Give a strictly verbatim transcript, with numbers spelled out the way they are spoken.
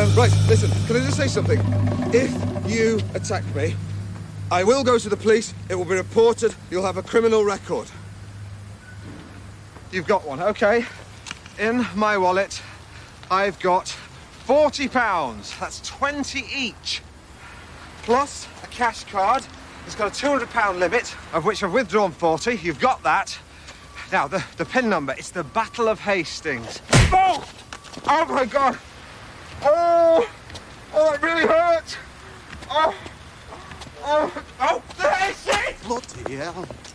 Um, right, listen, can I just say something? If you attack me, I will go to the police, it will be reported, you'll have a criminal record. You've got one, okay. In my wallet, I've got forty pounds. That's twenty each. Plus a cash card. It's got a two hundred pound limit, of which I've withdrawn forty. You've got that. Now, the, the pin number, it's the Battle of Hastings. Oh! Oh, my God! Oh! Oh, it really hurt! Oh! Oh! Oh! The Hastings! Bloody hell.